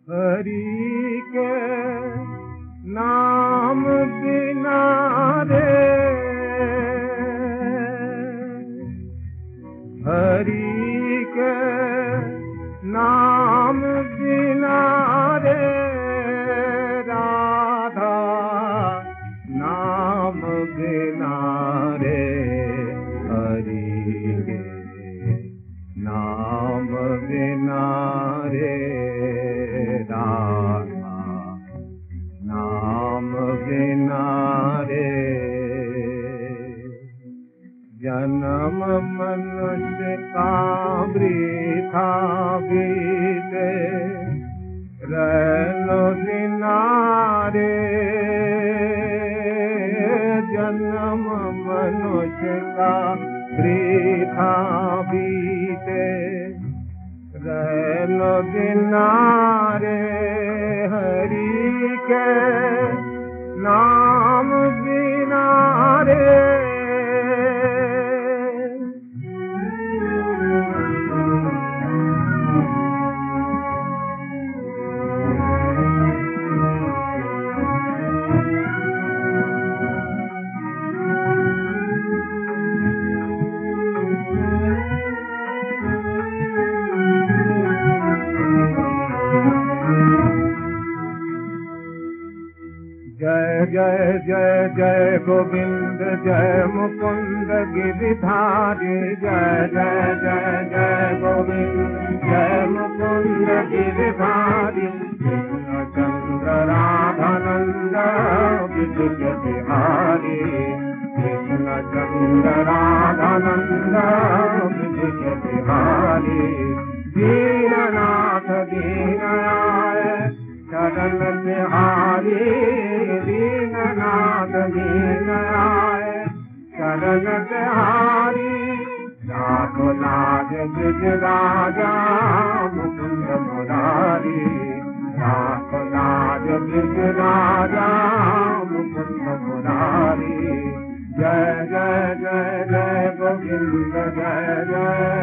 हरि के नाम बिना रे, हरि के नाम बिना रे, राधा नाम बिना रे, हरि के नाम बिना रे, राधा नाम बिना रे। जन्म मनुष्य का वृथा बीते, रहनो बिना रे, जन्म मनुष्य का वृथा बीते, रहनो बिना रे, हरि के नाम बिना रे। जय जय जय जय गोविंद जय मुकुंद गिरिधारी, जय जय जय जय गोविंद जय मुकुंद गिरिधारी, कृष्ण चंद्र राधानंद विजय बिहारी, कृष्ण चंद्र राधानंद विजय बिहारी, दीननाथ दीननाय शरण बिहारी, दीननाथ दीननाय शरण बिहारी, लाख लाख ब्रज राजा मुकुंद मुरारी, लाख लाख ब्रज राजा मुकुंद मुरारी, जय जय जय जय गोविंद जय जय